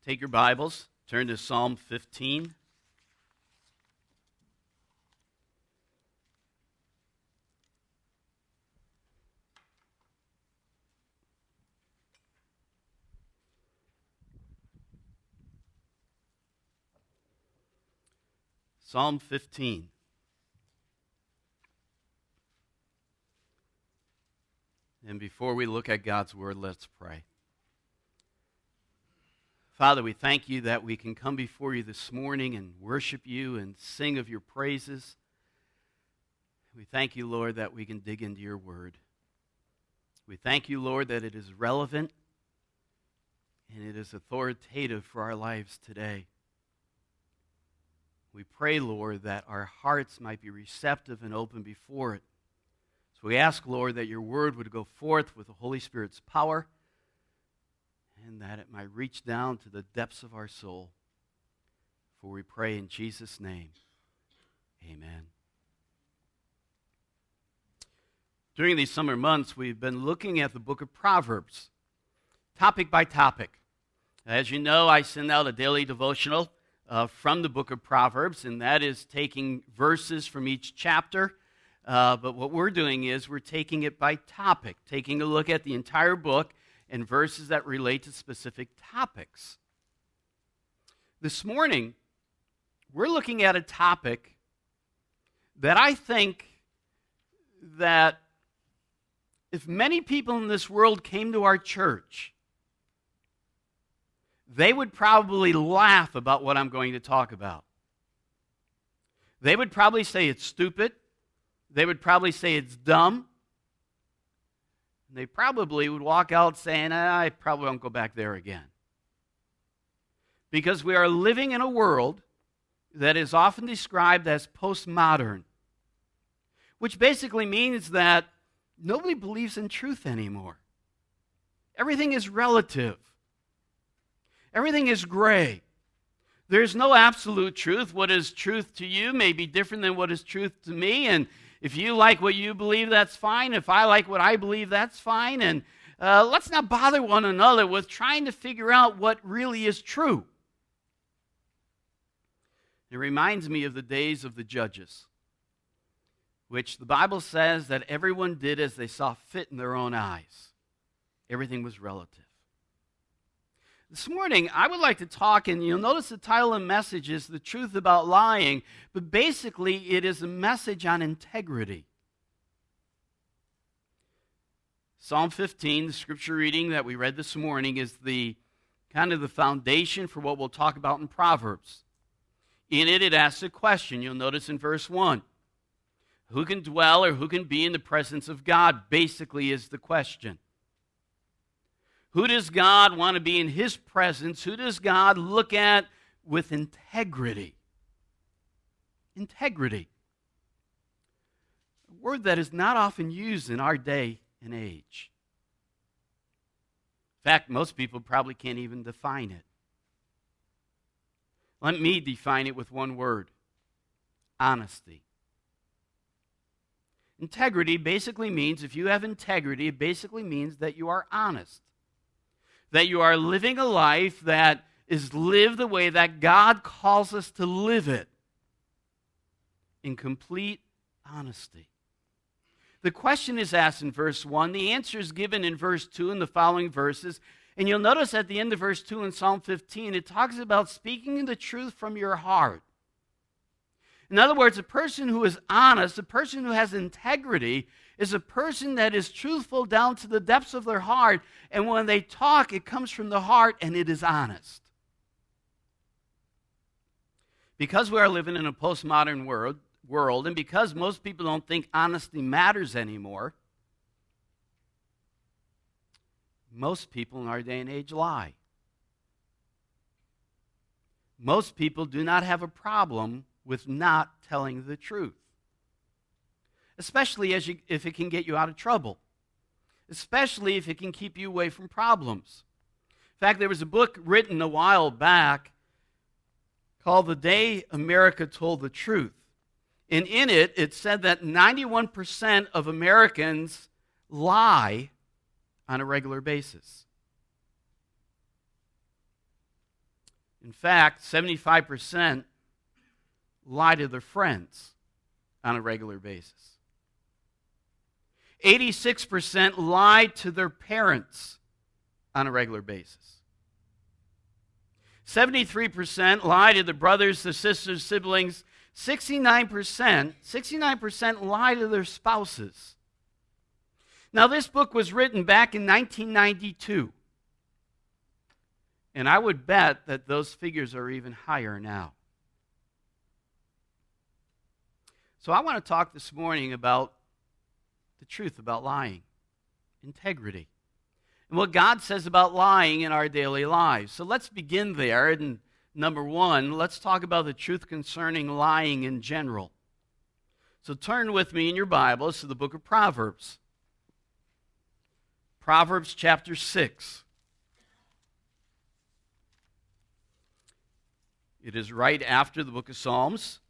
Take your Bibles, turn to Psalm 15. Psalm 15. And before we look at God's Word, let's pray. Father, we thank you that we can come before you this morning and worship you and sing of your praises. We thank you, Lord, that we can dig into your Word. We thank you, Lord, that it is relevant and it is authoritative for our lives today. We pray, Lord, that our hearts might be receptive and open before it. So we ask, Lord, that your word would go forth with the Holy Spirit's power and that it might reach down to the depths of our soul. For we pray in Jesus' name, amen. During these summer months, we've been looking at the book of Proverbs, topic by topic. As you know, I send out a daily devotional from the book of Proverbs, and that is taking verses from each chapter. But what we're doing is we're taking it by topic, taking a look at the entire book and verses that relate to specific topics. This morning, we're looking at a topic that I think that if many people in this world came to our church, they would probably laugh about what I'm going to talk about. They would probably say it's stupid. They would probably say it's dumb. They probably would walk out saying, I probably won't go back there again. Because we are living in a world that is often described as postmodern, which basically means that nobody believes in truth anymore. Everything is relative. Everything is gray. There's no absolute truth. What is truth to you may be different than what is truth to me. And if you like what you believe, that's fine. If I like what I believe, that's fine. And let's not bother one another with trying to figure out what really is true. It reminds me of the days of the judges, which the Bible says that everyone did as they saw fit in their own eyes. Everything was relative. This morning, I would like to talk, and you'll notice the title of the message is The Truth About Lying, but basically it is a message on integrity. Psalm 15, the scripture reading that we read this morning, is the kind of the foundation for what we'll talk about in Proverbs. In it, it asks a question. You'll notice in verse 1, who can dwell or who can be in the presence of God, basically is the question. Who does God want to be in his presence? Who does God look at with integrity? Integrity. A word that is not often used in our day and age. In fact, most people probably can't even define it. Let me define it with one word: honesty. Integrity basically means, if you have integrity, it basically means that you are honest. That you are living a life that is lived the way that God calls us to live it, in complete honesty. The question is asked in verse 1. The answer is given in verse 2 and the following verses. And you'll notice at the end of verse 2 in Psalm 15, it talks about speaking the truth from your heart. In other words, a person who is honest, a person who has integrity, is a person that is truthful down to the depths of their heart, and when they talk, it comes from the heart and it is honest. Because we are living in a postmodern world, and because most people don't think honesty matters anymore, most people in our day and age lie. Most people do not have a problem with not telling the truth, especially if it can get you out of trouble, especially if it can keep you away from problems. In fact, there was a book written a while back called The Day America Told the Truth. And in it, it said that 91% of Americans lie on a regular basis. In fact, 75% lie to their friends on a regular basis. 86% lie to their parents on a regular basis. 73% lie to their brothers, their sisters, siblings. 69% lie to their spouses. Now, this book was written back in 1992. And I would bet that those figures are even higher now. So I want to talk this morning about the truth about lying, integrity, and what God says about lying in our daily lives. So let's begin there. And number one, let's talk about the truth concerning lying in general. So turn with me in your Bibles to the book of Proverbs. Proverbs chapter 6. It is right after the book of Psalms.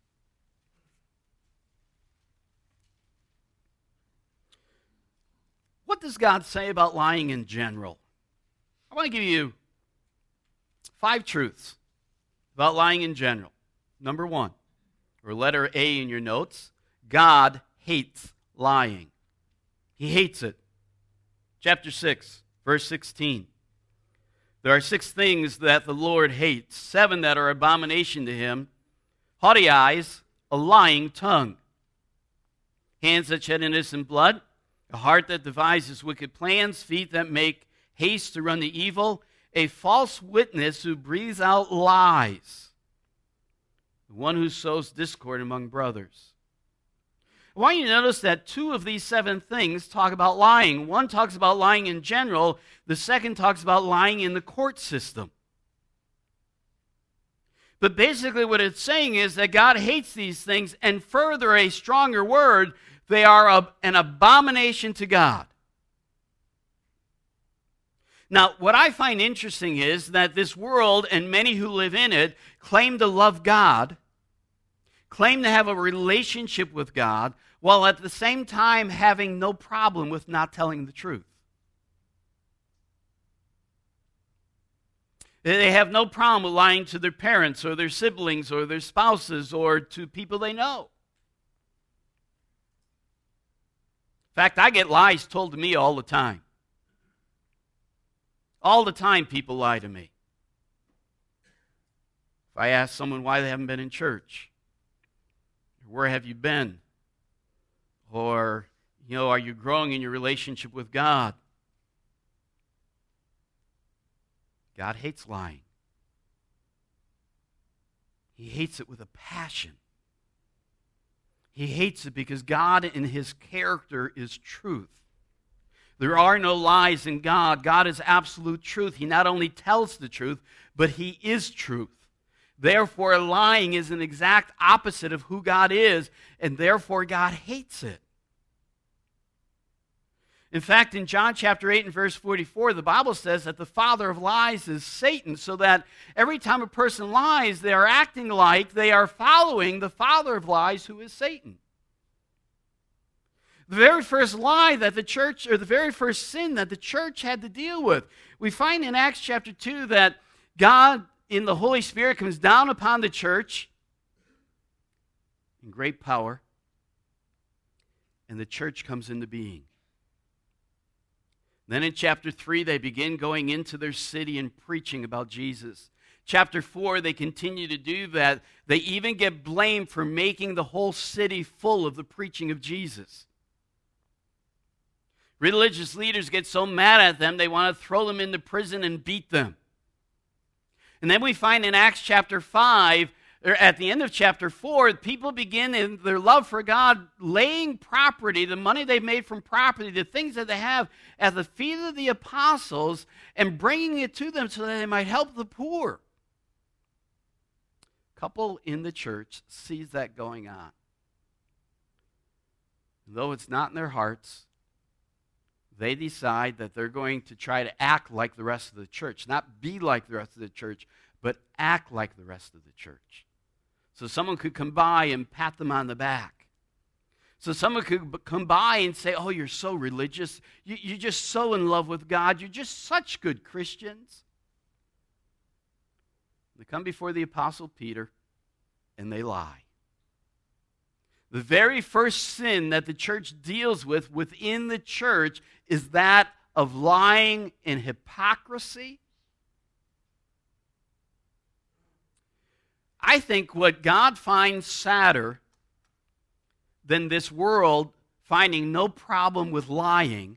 What does God say about lying in general? I want to give you 5 truths about lying in general. Number 1, or letter A in your notes, God hates lying. He hates it. Chapter 6, verse 16. There are 6 things that the Lord hates, 7 that are abomination to him: haughty eyes, a lying tongue, hands that shed innocent blood, a heart that devises wicked plans, feet that make haste to run the evil, a false witness who breathes out lies, the one who sows discord among brothers. I want you to notice that 2 of these 7 things talk about lying. One talks about lying in general. The second talks about lying in the court system. But basically what it's saying is that God hates these things, and further, a stronger word, they are an abomination to God. Now, what I find interesting is that this world and many who live in it claim to love God, claim to have a relationship with God, while at the same time having no problem with not telling the truth. They have no problem with lying to their parents or their siblings or their spouses or to people they know. In fact, I get lies told to me all the time. All the time people lie to me. If I ask someone why they haven't been in church, where have you been? Or, are you growing in your relationship with God? God hates lying. He hates it with a passion. He hates it because God in his character is truth. There are no lies in God. God is absolute truth. He not only tells the truth, but he is truth. Therefore, lying is an exact opposite of who God is, and therefore God hates it. In fact, in John chapter 8 and verse 44, the Bible says that the father of lies is Satan, so that every time a person lies, they are acting like they are following the father of lies, who is Satan. The very first lie that the church, or the very first sin that the church had to deal with, we find in Acts chapter 2 that God in the Holy Spirit comes down upon the church in great power, and the church comes into being. Then in chapter 3, they begin going into their city and preaching about Jesus. Chapter 4, they continue to do that. They even get blamed for making the whole city full of the preaching of Jesus. Religious leaders get so mad at them, they want to throw them into prison and beat them. And then we find in Acts chapter 5, or at the end of chapter 4, people begin in their love for God laying property, the money they've made from property, the things that they have, at the feet of the apostles and bringing it to them so that they might help the poor. A couple in the church sees that going on. Though it's not in their hearts, they decide that they're going to try to act like the rest of the church. Not be like the rest of the church, but act like the rest of the church. So someone could come by and pat them on the back. So someone could come by and say, oh, you're so religious. You're just so in love with God. You're just such good Christians. They come before the Apostle Peter, and they lie. The very first sin that the church deals with within the church is that of lying and hypocrisy. I think what God finds sadder than this world finding no problem with lying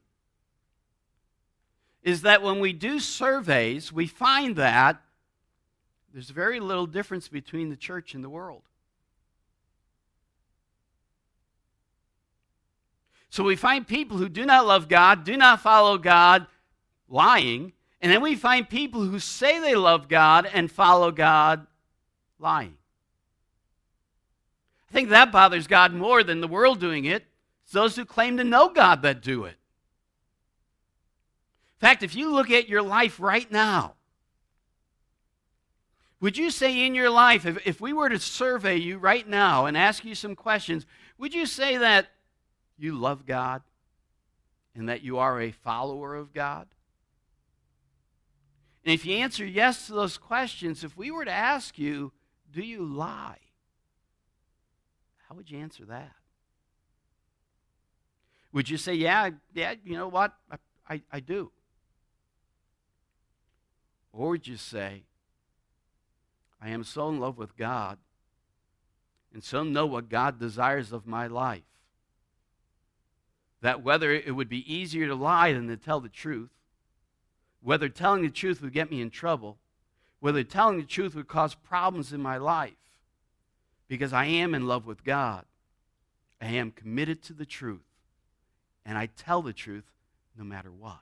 is that when we do surveys, we find that there's very little difference between the church and the world. So we find people who do not love God, do not follow God, lying, and then we find people who say they love God and follow God, lying. I think that bothers God more than the world doing it. It's those who claim to know God that do it. In fact, if you look at your life right now, would you say in your life, if we were to survey you right now and ask you some questions, would you say that you love God and that you are a follower of God? And if you answer yes to those questions, if we were to ask you, do you lie? How would you answer that? Would you say, yeah, you know what? I do. Or would you say, I am so in love with God and so know what God desires of my life that whether it would be easier to lie than to tell the truth, whether telling the truth would get me in trouble, whether telling the truth would cause problems in my life, because I am in love with God, I am committed to the truth, and I tell the truth no matter what.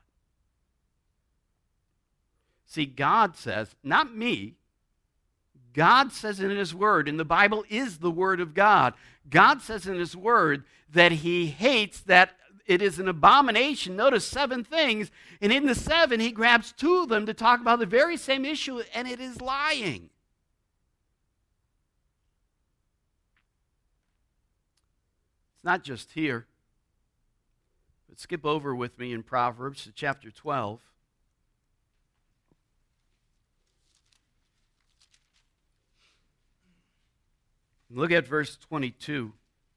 See, God says, not me, God says in His Word, and the Bible is the Word of God, God says in His Word that He hates, that it is an abomination. Notice 7 things, and in the 7, He grabs 2 of them to talk about the very same issue, and it is lying. It's not just here, but skip over with me in Proverbs to chapter 12. Look at verse 22.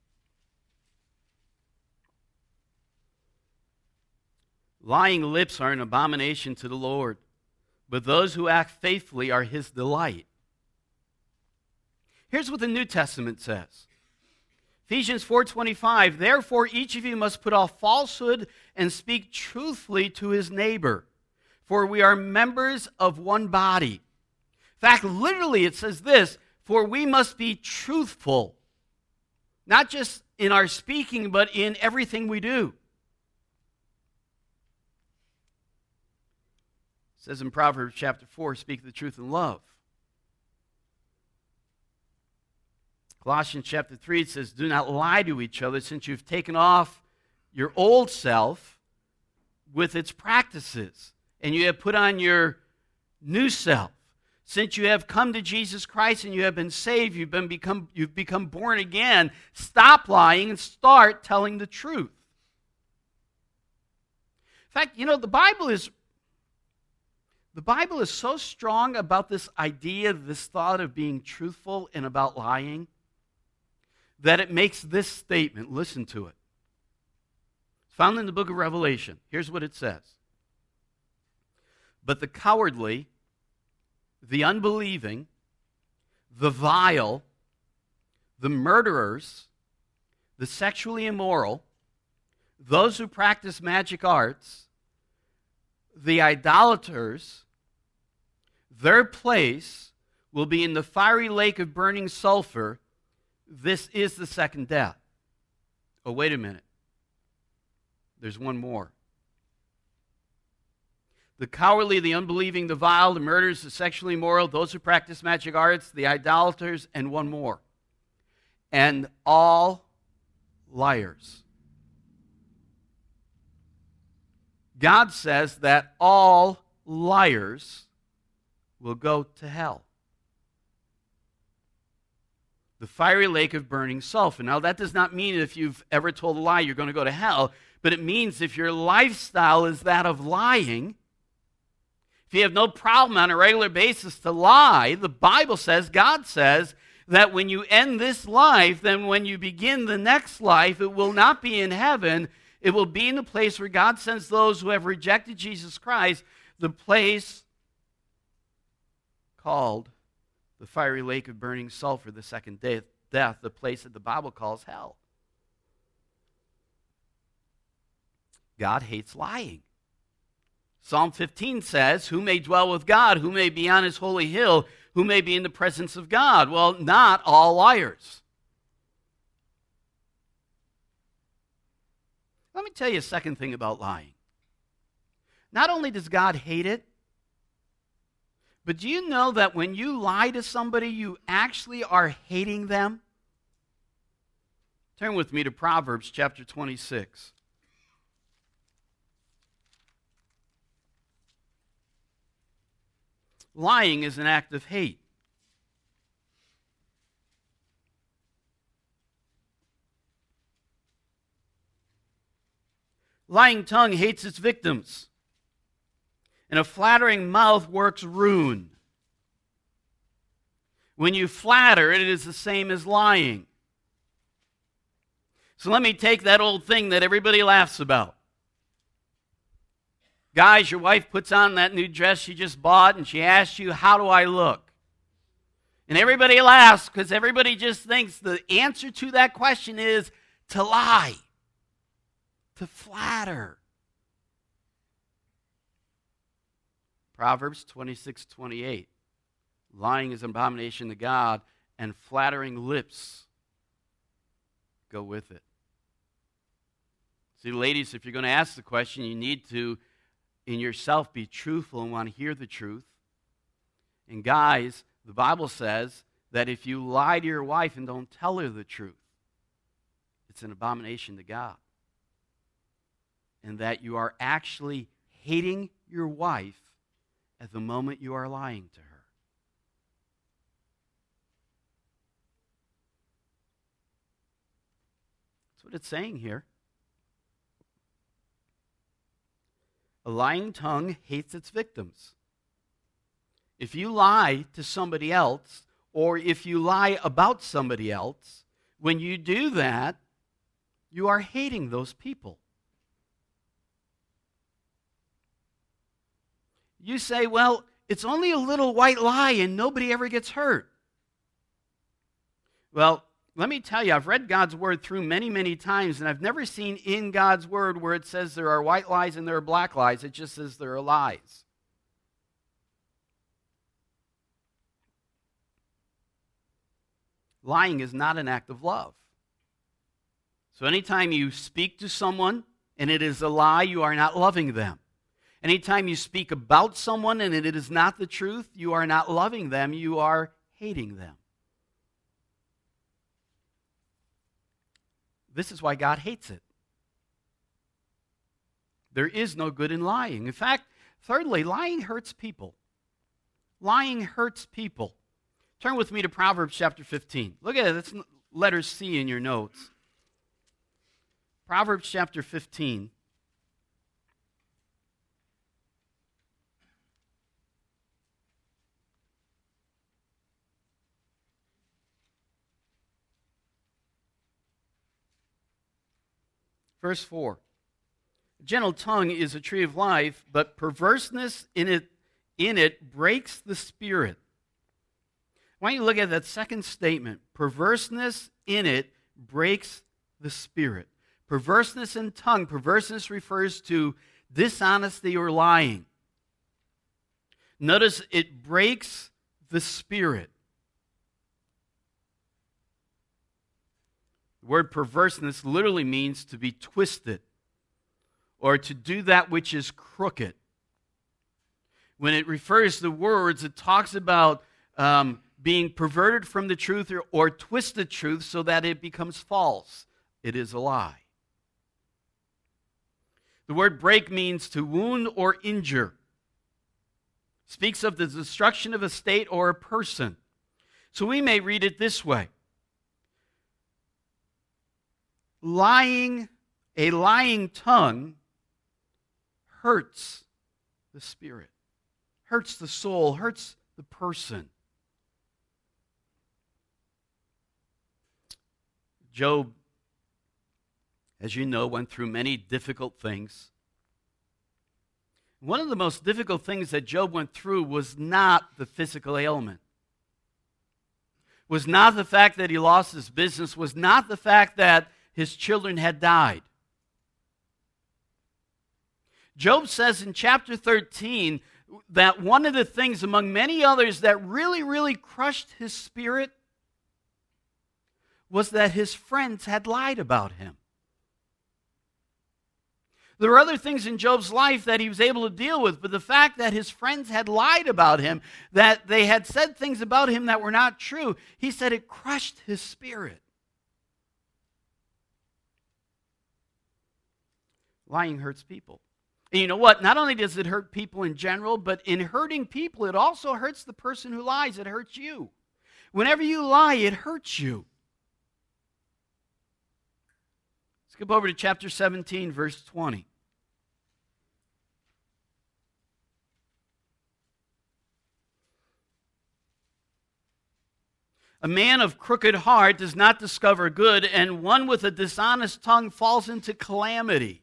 Lying lips are an abomination to the Lord, but those who act faithfully are His delight. Here's what the New Testament says. Ephesians 4:25, therefore each of you must put off falsehood and speak truthfully to his neighbor, for we are members of one body. In fact, literally it says this, for we must be truthful, not just in our speaking, but in everything we do. It says in Proverbs chapter 4, speak the truth in love. Colossians chapter 3, it says, do not lie to each other, since you've taken off your old self with its practices, and you have put on your new self. Since you have come to Jesus Christ and you have been saved, you've become born again, stop lying and start telling the truth. In fact, you know, the Bible is so strong about this idea, this thought of being truthful and about lying, that it makes this statement. Listen to it. It's found in the book of Revelation. Here's what it says. But the cowardly, the unbelieving, the vile, the murderers, the sexually immoral, those who practice magic arts, the idolaters, their place will be in the fiery lake of burning sulfur. This is the second death. Oh, wait a minute. There's one more. The cowardly, the unbelieving, the vile, the murderers, the sexually immoral, those who practice magic arts, the idolaters, and one more. And all liars. God says that all liars will go to hell. The fiery lake of burning sulfur. Now, that does not mean if you've ever told a lie, you're going to go to hell, but it means if your lifestyle is that of lying, if you have no problem on a regular basis to lie, the Bible says, God says, that when you end this life, then when you begin the next life, it will not be in heaven. It will be in the place where God sends those who have rejected Jesus Christ, the place called the fiery lake of burning sulfur, the second death, the place that the Bible calls hell. God hates lying. Psalm 15 says, who may dwell with God, who may be on his holy hill, who may be in the presence of God? Well, not all liars. Let me tell you a second thing about lying. Not only does God hate it, but do you know that when you lie to somebody, you actually are hating them? Turn with me to Proverbs chapter 26. Lying is an act of hate. Lying tongue hates its victims, and a flattering mouth works ruin. When you flatter, it is the same as lying. So let me take that old thing that everybody laughs about. Guys, your wife puts on that new dress she just bought, and she asks you, how do I look? And everybody laughs because everybody just thinks the answer to that question is to lie, to flatter. Proverbs 26:28. Lying is an abomination to God, and flattering lips go with it. See, ladies, if you're going to ask the question, you need to in yourself be truthful and want to hear the truth. And guys, the Bible says that if you lie to your wife and don't tell her the truth, it's an abomination to God. And that you are actually hating your wife at the moment you are lying to her. That's what it's saying here. A lying tongue hates its victims. If you lie to somebody else, or if you lie about somebody else, when you do that, you are hating those people. You say, well, it's only a little white lie and nobody ever gets hurt. Well, let me tell you, I've read God's Word through many, many times, and I've never seen in God's Word where it says there are white lies and there are black lies. It just says there are lies. Lying is not an act of love. So anytime you speak to someone and it is a lie, you are not loving them. Anytime you speak about someone and it is not the truth, you are not loving them, you are hating them. This is why God hates it. There is no good in lying. In fact, thirdly, lying hurts people. Lying hurts people. Turn with me to Proverbs chapter 15. Look at it. That's letter C in your notes. Proverbs chapter 15. Verse 4. A gentle tongue is a tree of life, but perverseness in it breaks the spirit. Why don't you look at that second statement? Perverseness in it breaks the spirit. Perverseness in tongue. Perverseness refers to dishonesty or lying. Notice it breaks the spirit. The word perverseness literally means to be twisted or to do that which is crooked. When it refers to words, it talks about being perverted from the truth or twisted truth so that it becomes false. It is a lie. The word break means to wound or injure. Speaks of the destruction of a state or a person. So we may read it this way. A lying tongue hurts the spirit. hurts the soul, hurts the person. Job, as you know, went through many difficult things. One of the most difficult things that Job went through was not the physical ailment, was not the fact that he lost his business, was not the fact that his children had died. Job says in chapter 13 that one of the things among many others that really crushed his spirit was that his friends had lied about him. There were other things in Job's life that he was able to deal with, but the fact that his friends had lied about him, that they had said things about him that were not true, he said it crushed his spirit. Lying hurts people. And you know what? Not only does it hurt people in general, but in hurting people, it also hurts the person who lies. It hurts you. Whenever you lie, it hurts you. Skip over to chapter 17, verse 20. A man of crooked heart does not discover good, and one with a dishonest tongue falls into calamity.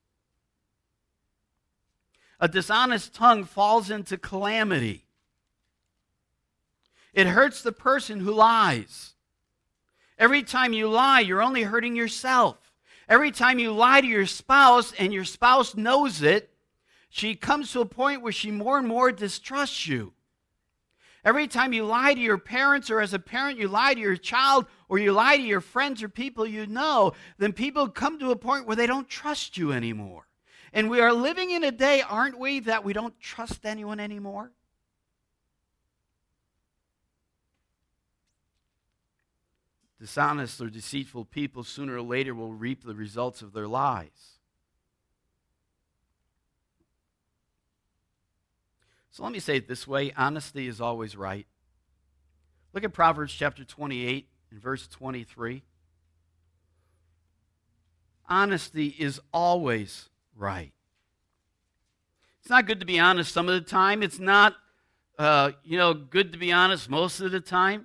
A dishonest tongue falls into calamity. It hurts the person who lies. Every time you lie, you're only hurting yourself. Every time you lie to your spouse and your spouse knows it, she comes to a point where she more and more distrusts you. Every time you lie to your parents, or as a parent you lie to your child, or you lie to your friends or people you know, then people come to a point where they don't trust you anymore. And we are living in a day, aren't we, that we don't trust anyone anymore? Dishonest or deceitful people sooner or later will reap the results of their lies. So let me say it this way, honesty is always right. Look at Proverbs chapter 28 and verse 23. Honesty is always right. It's not good to be honest some of the time. It's not, good to be honest most of the time.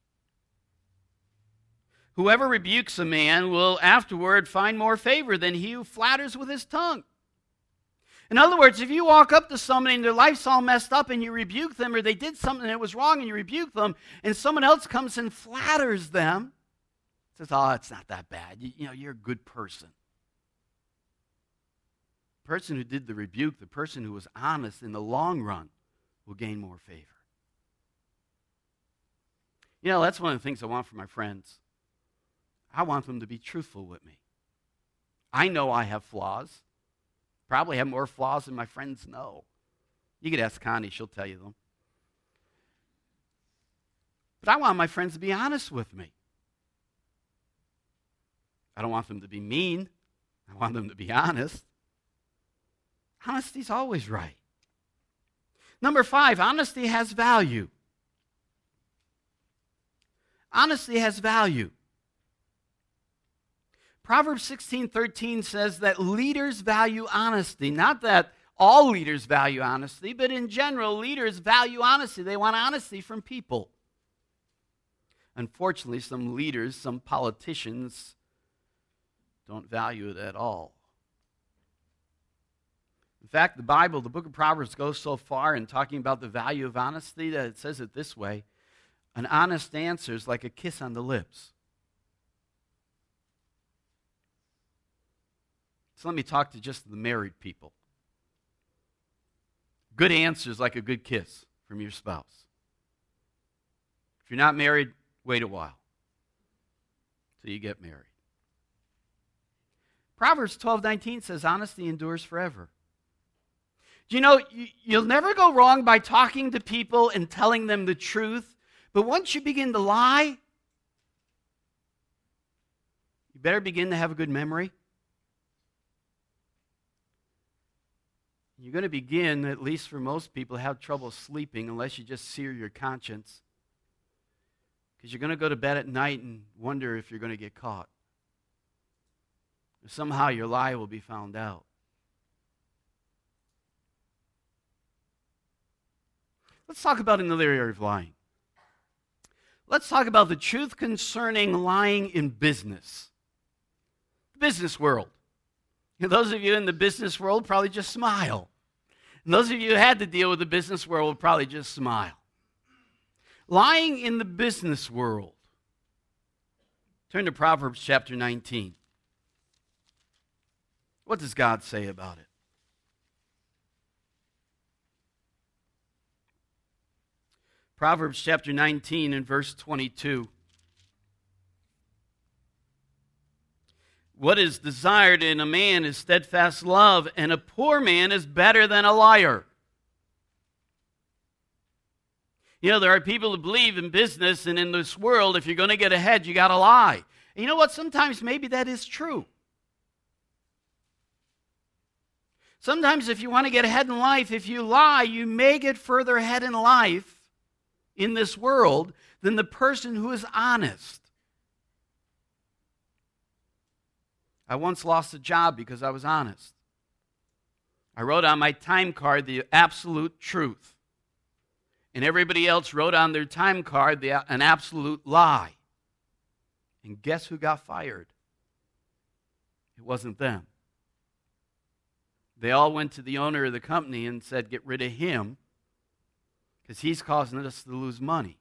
Whoever rebukes a man will afterward find more favor than he who flatters with his tongue. In other words, if you walk up to somebody and their life's all messed up and you rebuke them, or they did something that was wrong and you rebuke them, and someone else comes and flatters them, says, oh, it's not that bad. You're a good person. The person who did the rebuke, the person who was honest in the long run, will gain more favor. That's one of the things I want for my friends. I want them to be truthful with me. I know I have flaws. Probably have more flaws than my friends know. You could ask Connie, she'll tell you them. But I want my friends to be honest with me. I don't want them to be mean. I want them to be honest. Honesty's always right. Number 5, honesty has value. Honesty has value. Proverbs 16:13 says that leaders value honesty. Not that all leaders value honesty, but in general, leaders value honesty. They want honesty from people. Unfortunately, some leaders, some politicians, don't value it at all. In fact, the Bible, the book of Proverbs, goes so far in talking about the value of honesty that it says it this way: an honest answer is like a kiss on the lips. So let me talk to just the married people. Good answer is like a good kiss from your spouse. If you're not married, wait a while till you get married. Proverbs 12:19 says honesty endures forever. Do you know, you'll never go wrong by talking to people and telling them the truth, but once you begin to lie, you better begin to have a good memory. You're going to begin, at least for most people, have trouble sleeping unless you just sear your conscience. Because you're going to go to bed at night and wonder if you're going to get caught. Or somehow your lie will be found out. Let's talk about another area of lying. Let's talk about the truth concerning lying in business. The business world. And those of you in the business world probably just smile. And those of you who had to deal with the business world will probably just smile. Lying in the business world. Turn to Proverbs chapter 19. What does God say about it? Proverbs chapter 19 and verse 22. What is desired in a man is steadfast love, and a poor man is better than a liar. You know, there are people who believe in business and in this world, if you're going to get ahead, you got to lie. And you know what? Sometimes maybe that is true. Sometimes if you want to get ahead in life, if you lie, you may get further ahead in life in this world than the person who is honest. I once lost a job because I was honest. I wrote on my time card the absolute truth. And everybody else wrote on their time card an absolute lie. And guess who got fired? It wasn't them. They all went to the owner of the company and said, get rid of him because he's causing us to lose money.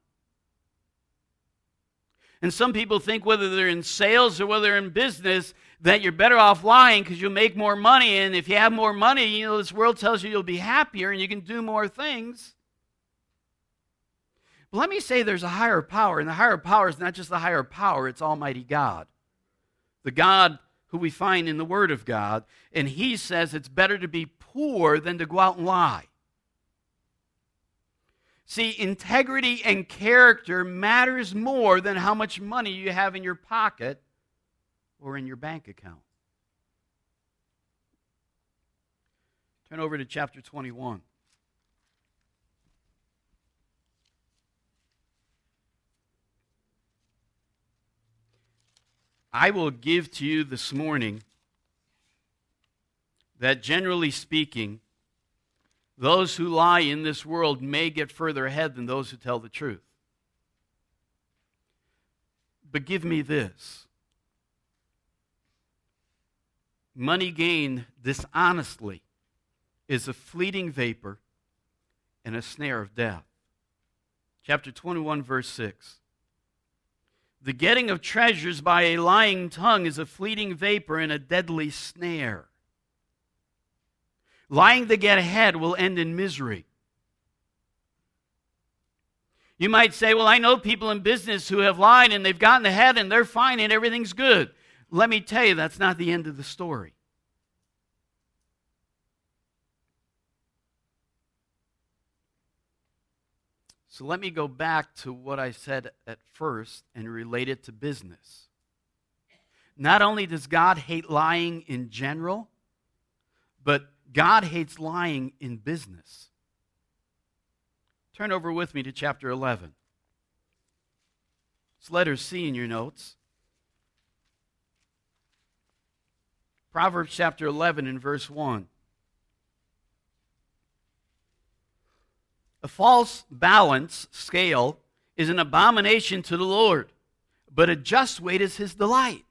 And some people think whether they're in sales or whether they're in business that you're better off lying because you'll make more money. And if you have more money, you know, this world tells you you'll be happier and you can do more things. But let me say there's a higher power, and the higher power is not just the higher power, it's Almighty God. The God who we find in the Word of God, and He says it's better to be poor than to go out and lie. See, integrity and character matters more than how much money you have in your pocket or in your bank account. Turn over to chapter 21. I will give to you this morning that generally speaking, those who lie in this world may get further ahead than those who tell the truth. But give me this. Money gained dishonestly is a fleeting vapor and a snare of death. Chapter 21, verse 6. The getting of treasures by a lying tongue is a fleeting vapor and a deadly snare. Lying to get ahead will end in misery. You might say, well, I know people in business who have lied and they've gotten ahead and they're fine and everything's good. Let me tell you, that's not the end of the story. So let me go back to what I said at first and relate it to business. Not only does God hate lying in general, but God hates lying in business. Turn over with me to chapter 11. It's letter C in your notes. Proverbs chapter 11 and verse 1. A false balance scale is an abomination to the Lord, but a just weight is His delight.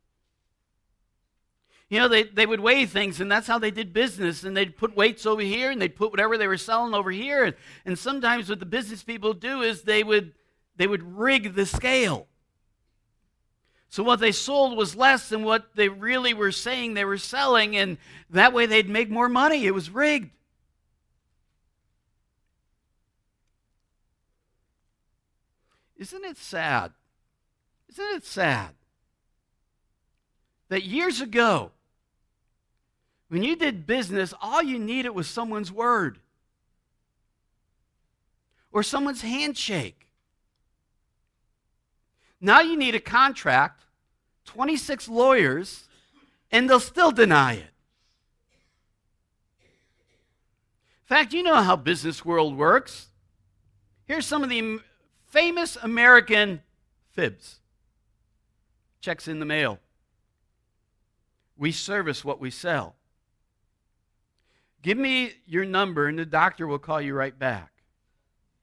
You know, they would weigh things, and that's how they did business, and they'd put weights over here, and they'd put whatever they were selling over here, and sometimes what the business people do is they would rig the scale. So what they sold was less than what they really were saying they were selling, and that way they'd make more money. It was rigged. Isn't it sad? Isn't it sad that years ago, when you did business, all you needed was someone's word or someone's handshake? Now you need a contract, 26 lawyers, and they'll still deny it. In fact, you know how business world works. Here's some of the famous American fibs. Checks in the mail. We service what we sell. Give me your number and the doctor will call you right back.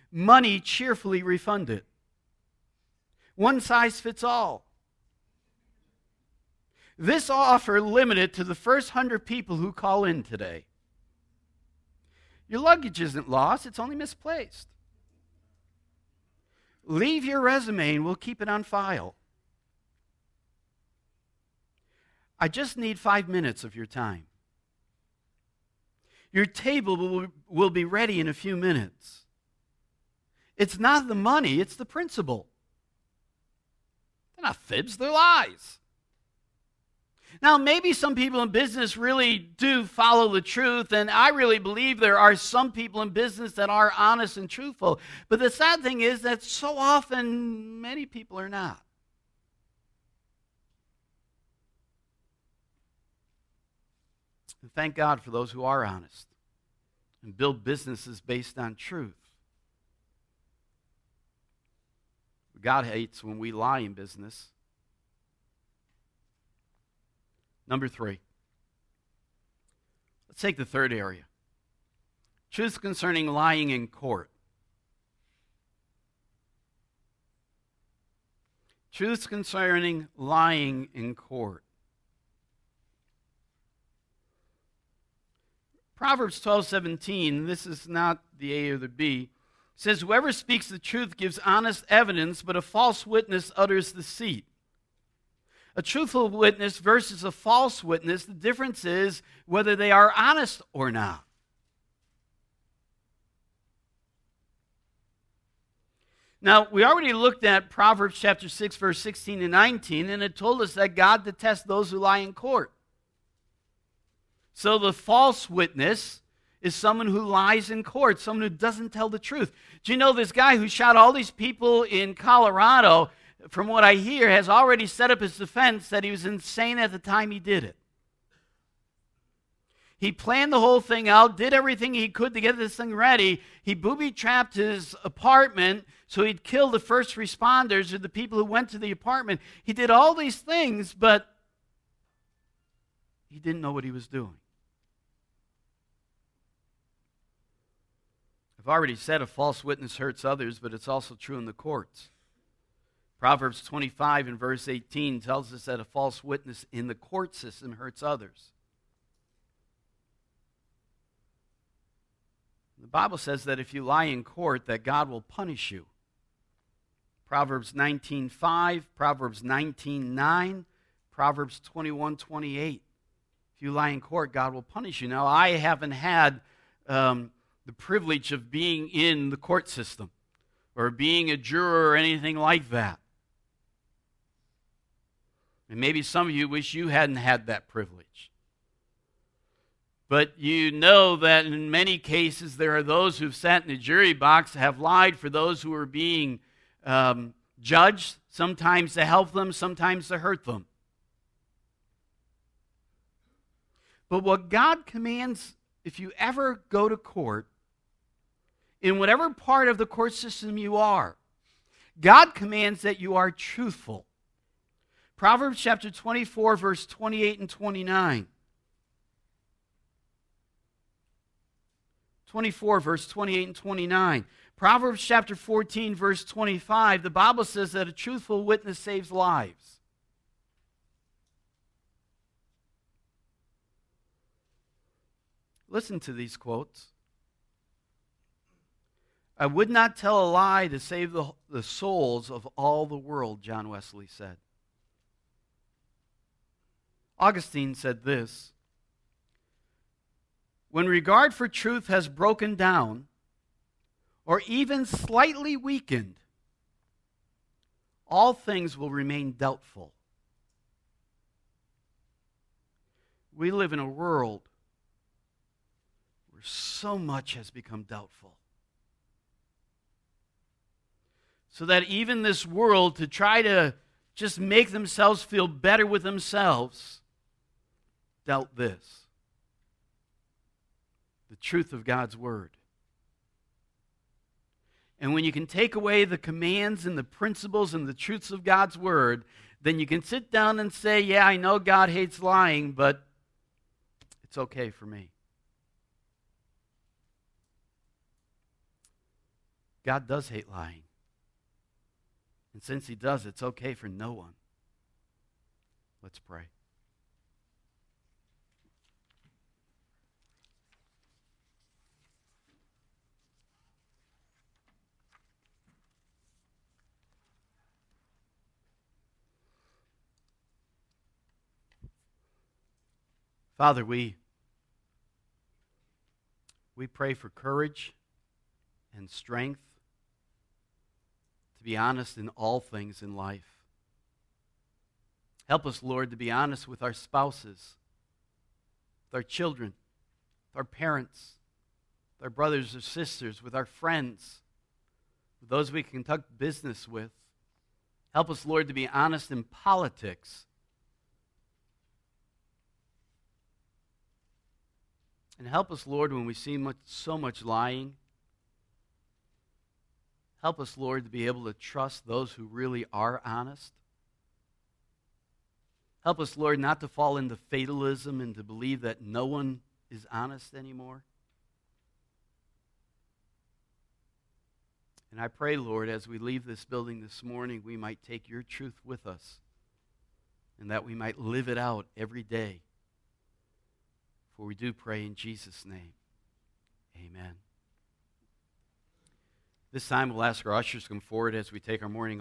money cheerfully refunded. One size fits all. This offer limited to the first 100 people who call in today. Your luggage isn't lost, it's only misplaced. Leave your resume and we'll keep it on file. I just need 5 minutes of your time. Your table will be ready in a few minutes. It's not the money, it's the principle. They're not fibs, they're lies. Now, maybe some people in business really do follow the truth, and I really believe there are some people in business that are honest and truthful. But the sad thing is that so often, many people are not. And thank God for those who are honest and build businesses based on truth. God hates when we lie in business. Number 3. Let's take the third area. Truth concerning lying in court. Truth concerning lying in court. Proverbs 12:17, this is not the A or the B, says, whoever speaks the truth gives honest evidence, but a false witness utters deceit. A truthful witness versus a false witness, the difference is whether they are honest or not. Now, we already looked at Proverbs chapter 6, verse 16 and 19, and it told us that God detests those who lie in court. So the false witness is someone who lies in court, someone who doesn't tell the truth. Do you know this guy who shot all these people in Colorado, from what I hear, has already set up his defense that he was insane at the time he did it. He planned the whole thing out, did everything he could to get this thing ready. He booby-trapped his apartment so he'd kill the first responders or the people who went to the apartment. He did all these things, but he didn't know what he was doing. I've already said a false witness hurts others, but it's also true in the courts. Proverbs 25 and verse 18 tells us that a false witness in the court system hurts others. The Bible says that if you lie in court, that God will punish you. Proverbs 19:5, Proverbs 19:9, Proverbs 21:28. If you lie in court, God will punish you. Now, I haven't had the privilege of being in the court system or being a juror or anything like that. And maybe some of you wish you hadn't had that privilege. But you know that in many cases there are those who've sat in the jury box, have lied for those who are being judged, sometimes to help them, sometimes to hurt them. But what God commands, if you ever go to court, in whatever part of the court system you are, God commands that you are truthful. Proverbs chapter 24, verse 28 and 29. 24, verse 28 and 29. Proverbs chapter 14, verse 25. The Bible says that a truthful witness saves lives. Listen to these quotes. I would not tell a lie to save the souls of all the world, John Wesley said. Augustine said this: when regard for truth has broken down, or even slightly weakened, all things will remain doubtful. We live in a world where so much has become doubtful. So that even this world, to try to just make themselves feel better with themselves, doubt this: the truth of God's Word. And when you can take away the commands and the principles and the truths of God's Word, then you can sit down and say, yeah, I know God hates lying, but it's okay for me. God does hate lying. And since he does, it's okay for no one. Let's pray. Father, we pray for courage and strength to be honest in all things in life. Help us, Lord, to be honest with our spouses, with our children, with our parents, with our brothers or sisters, with our friends, with those we conduct business with. Help us, Lord, to be honest in politics. And help us, Lord, when we see so much lying. Help us, Lord, to be able to trust those who really are honest. Help us, Lord, not to fall into fatalism and to believe that no one is honest anymore. And I pray, Lord, as we leave this building this morning, we might take your truth with us and that we might live it out every day. For we do pray in Jesus' name. Amen. This time we'll ask our ushers to come forward as we take our morning